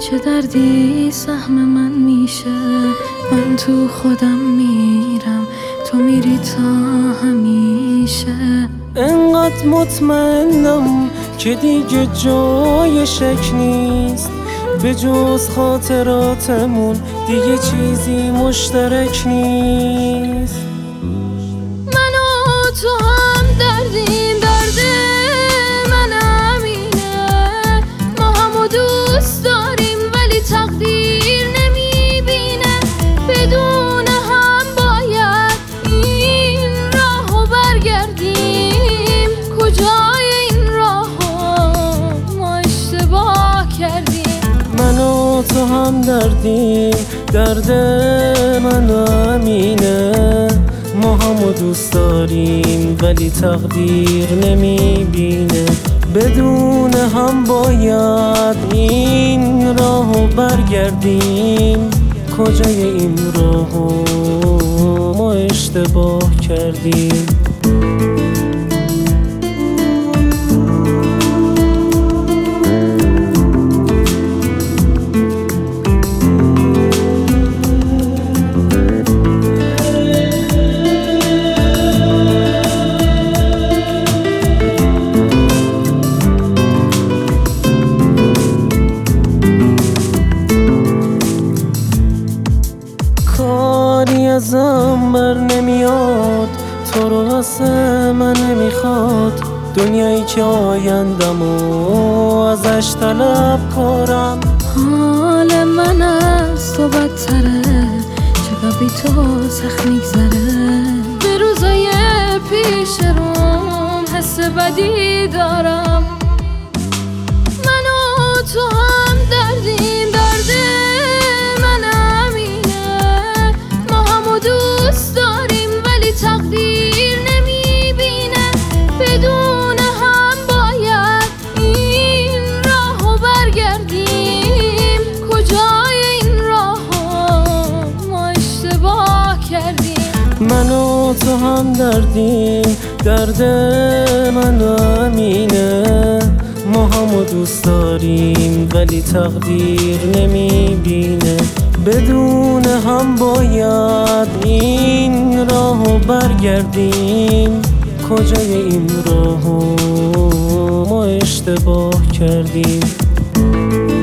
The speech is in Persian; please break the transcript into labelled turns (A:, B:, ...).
A: چه دردی سهم من میشه، من تو خودم میرم، تو میری تا همیشه.
B: انقدر مطمئنم که دیگه جای شک نیست، به جز خاطراتمون دیگه چیزی مشترک نیست.
A: من و تو هم دردیم، درد من همینه، ما همو دوست داریم ولی تقدیر نمیبینه. بدون هم باید این راهو برگردیم، کجای این راهو ما اشتباه کردیم.
B: من و تو هم دردیم، درد من همینه، ما همو دوست داریم ولی تقدیر نمیبینه. بدون هم باید این راهو برگردیم، کجای این راهو ما اشتباه کردیم. کاری ازم بر نمیاد، تو رو واسه من نمیخواد، دنیایی که آیندمو ازش طلب کارم.
A: حال من از تو بدتره، چقدر بی تو سخت میگذره، به روزای پیش روم حس بدی دارم. من و تو هم دردیم، درد من همینه، ما همو دوست داریم ولی تقدیر نمیبینه. بدون هم باید این راهو برگردیم، کجای این راهو ما اشتباه کردیم.
B: من و تو هم دردیم، درد من همینه، ما همو دوست داریم ولی تقدیر نمیبینه. بدون هم باید این راهو برگردیم، کجای این راهو ما اشتباه کردیم.